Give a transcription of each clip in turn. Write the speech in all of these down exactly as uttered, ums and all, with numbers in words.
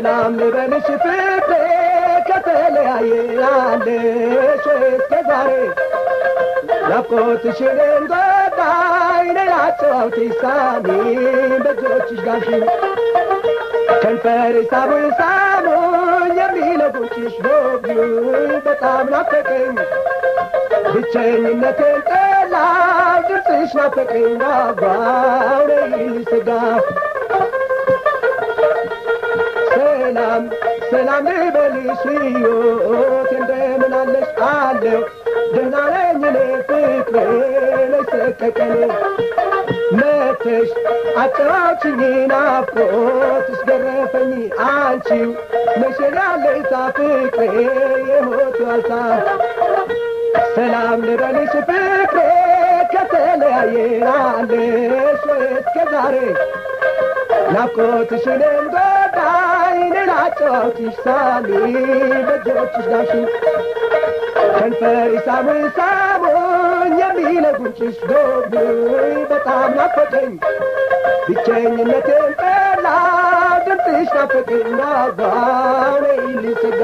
ሰላም ልበልሽ ፍቅሬ ከተለያየናለሽ እስከዛሬ ናፍቆትሽን እንጎዳኝ ሌላ ጨዋታሽ ሳሚ በእጆችሽ ዳብሽኝ ከንፈርሽ ሳሙኝ ሳሙኝ የሚለው ጉንጭሽ ጎብኙኝ በጣም ናፈቀኝ ብቸኝነቴን ጠላው ድምፅሽ ናፈቀኝ ጓጓው ነይልኝ ስጋ ሰላም ሰላም ልበልሽ ሕይወቴ እንደምን አለሽ አለሁ ደህና ነኝ እኔ ፍቅሬ ነይ ሰቀቀኔ መተሽ አጫውችኝ ናፍቆትሽ ገረፈኝ አንቺው ነሽ ያለኝታ ፍቅሬ የሕይወቴ ዋልታ ሰላም ልበልሽ ፍቅሬ ከተለያየናለሽ እስከዛሬ ናፍቆትሽን እንጎዳኝ ሌላ ጨዋታሽ ሳሚ በእጆችሽ ዳብሽኝ ከንፈርሽ ሳሙኝ ሳሙኝ የሚለው ጉንጭሽ ጎብኙኝ በጣም ናፈቀኝ ብቸኝነቴን ጠላው ድምፅሽ ናፈቀኝ ጓጓው ነይልኝ ስጋ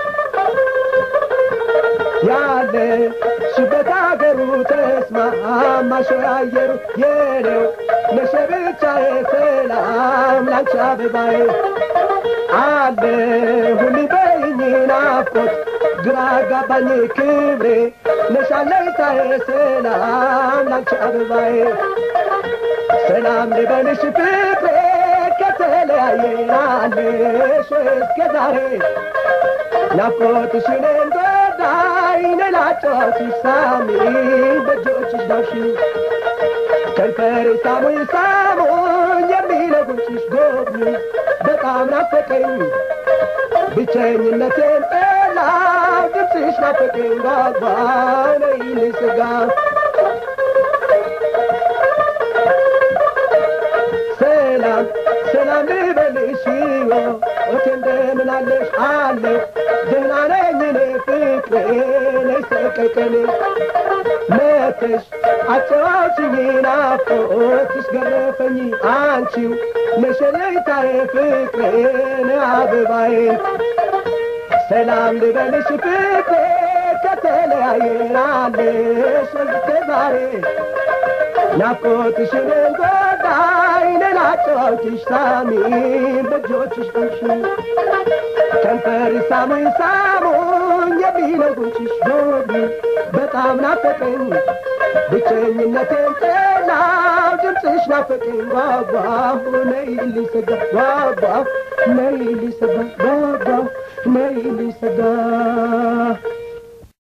ያለሽበት አገሩ ተስማማሽ አየሩ የኔው ነሽ ብቻዬ ሰላም ላንቺ አበባዬ አለሁልኝ በይኝ ናፍቆት ግራ ጋባኝ ክብሬ ነሽ አለኝታዬ ሰላም ላንቺ አበባዬ ሰላም ልበልሽ ፍቅሬ ከተለያየናለሽ እስከዛሬ ናፍቆትሽን እንጎዳኝ ሌላ ጨዋታሽ ሳሚ በእጆችሽ ዳብሽኝ ከንፈርሽ ሳሙኝ ሳሙኝ የሚለው ጉንጭሽ ጎብኙኝ በጣም ናፈቀኝ ብቸኝነቴን ጠላው ድምፅሽ ናፈቀኝ ጓጓው ነይልኝ ስጋ ሰላም ሰላም ልበልሽ ሕይወቴ እንደምን አለሽ አለሁ ደህና ነኝ እኔ ፍቅሬ ነይ ሰቀቀኔ መተሽ አጫውችኝ ናፍቆትሽ ገረፈኝ አንቺው ነሽ ያለኝታዬ ፍቅሬ ነይ አበባዬ ሰላም ልበልሽ ፍቅሬ ከተለያየናለሽ እስከዛሬ ናፍቆትሽን እንጎዳኝ ሌላ ጨዋታሽ ሳሚ በእጆችሽ ዳብሽኝ ከንፈርሽ ሳሙኝ ሳሙኝ የሚለው ጉንጭሽ ጎብኙኝ በጣም ናፈቀኝ ብቸኝነቴን ጠላው ድምፅሽ ናፈቀኝ ጓጓው ነይልኝ ስጋ ጓጓው ነይልኝ ስጋ ጓጓው ነይልኝ ስጋ